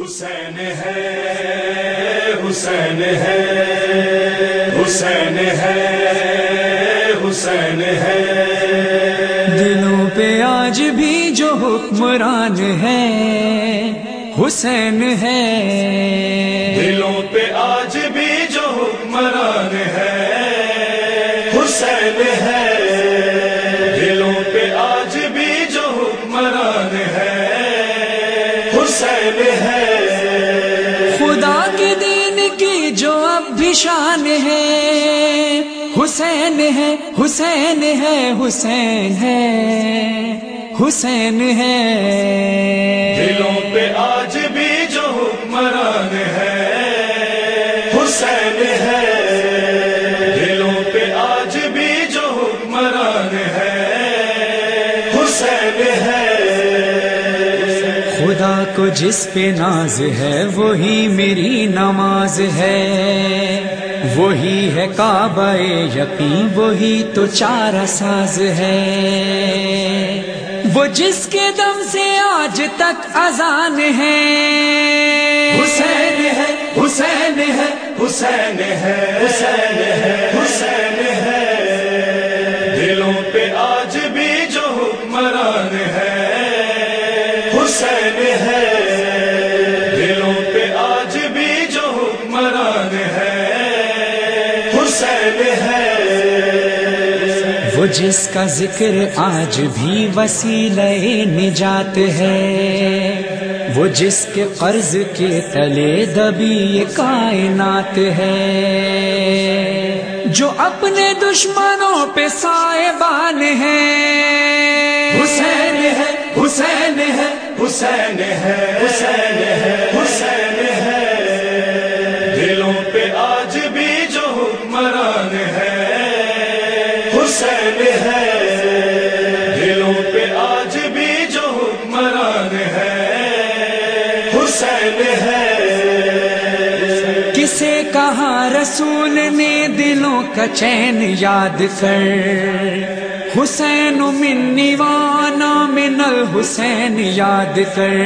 حسین ہے حسین ہے حسین ہے حسین ہے، دلوں پہ آج بھی جو حکمران ہے حسین ہے، دلوں پہ آج بھی جو حکمران ہے حسین ہے، دلوں پہ آج بھی جو حکمران ہے حسین ہے، خدا کے دین کی جو اب بھی شان ہے حسین ہے حسین ہے حسین ہے حسین ہے، دلوں پہ آج بھی جو حکمران ہے حسین ہے، دلوں پہ آج بھی جو حکمران ہے حسین ہے، خدا کو جس پہ ناز ہے وہی میری نماز ہے، وہی ہے کعبہ یقین، وہی تو چارہ ساز ہے، وہ جس کے دم سے آج تک اذان ہے حسین ہے حسین ہے حسین ہے حسین ہے حسین ہے، دلوں پہ آج بھی جو حکمران ہے حسین ہے، دلوں پہ آج بھی جو حکمران ہے حسین ہے، وہ جس کا ذکر آج بھی وسیلہ نجات ہے، وہ جس کے قرض کے تلے دبی یہ کائنات ہے، جو اپنے دشمنوں پہ سائبان ہے حسین ہے حسین ہے حسین ہے حسین ہے حسین ہے، دلوں پہ آج بھی جو حکمران ہے حسین ہے، دلوں پہ آج بھی جو حکمران ہے حسین ہے، کسے کہا رسول نے دلوں کا چین یاد کر، حسین منی وانا من الحسین یاد کر،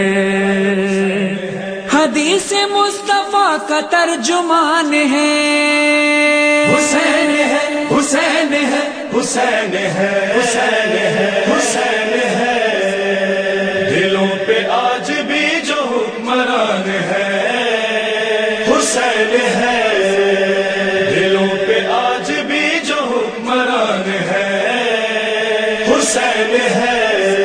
حدیث مصطفیٰ کا ترجمان ہے حسین ہے حسین ہے حسین ہے حسین ہے حسین ہے، دلوں پہ آج بھی جو حکمران ہے حسین ہے، دلوں پہ آج بھی جو حکمران ہے حسین ہے،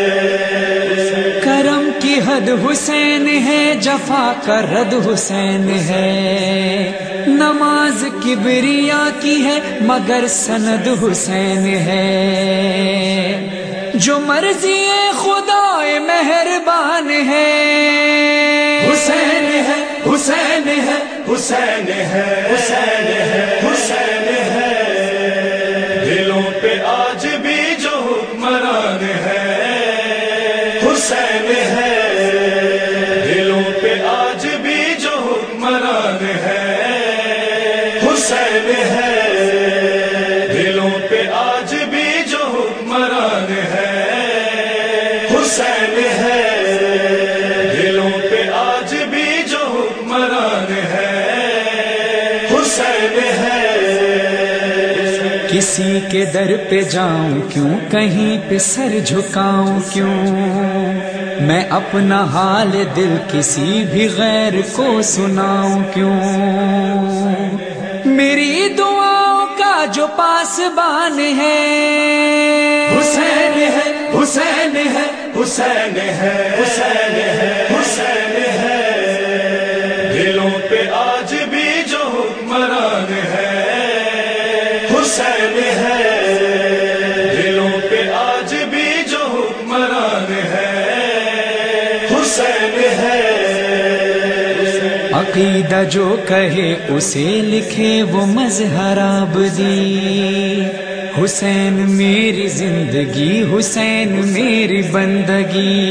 کرم کی حد حسین ہے، جفا کا رد حسین ہے، نماز کبریا کی ہے مگر سند حسین ہے، جو مرضی خدا مہربان ہے حسین ہے حسین ہے حسین ہے حسین ہے حسین ہے، دلوں پہ آج بھی جو حکمران ہے حسین ہے، دلوں پہ آج بھی جو حکمران ہے حسین ہے، دلوں پہ آج بھی جو حکمران ہے حسین ہے، دلوں پہ آج بھی جو حکمران ہے حسین ہے، کسی کے در پہ جاؤں کیوں، کہیں پہ سر جھکاؤں کیوں، میں اپنا حال دل کسی بھی غیر کو سناؤں کیوں، میری دعاؤں کا جو پاسبان ہے حسین ہے حسین ہے حسین ہے حسین ہے حسین ہے، دلوں پہ آج بھی جو حکمران ہے حسین ہے، دلوں پہ آج بھی جو حکمران ہے حسین ہے، عقیدہ جو کہے اسے لکھے وہ مظہر آبدی، حسین میری زندگی حسین میری بندگی،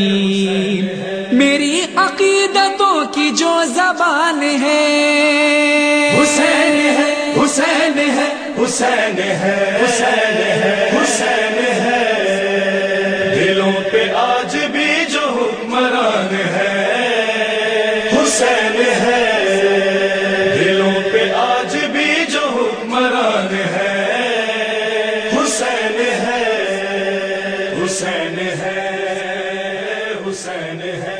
میری عقیدتوں کی جو زبان ہے حسین ہے حسین ہے حسین ہے حسین ہے حسین ہے، دلوں پہ آج بھی جو حکمران ہے حسین ہے، دلوں پہ آج بھی جو حکمران ہے، حسین ہے، حسین ہے، حسین ہے۔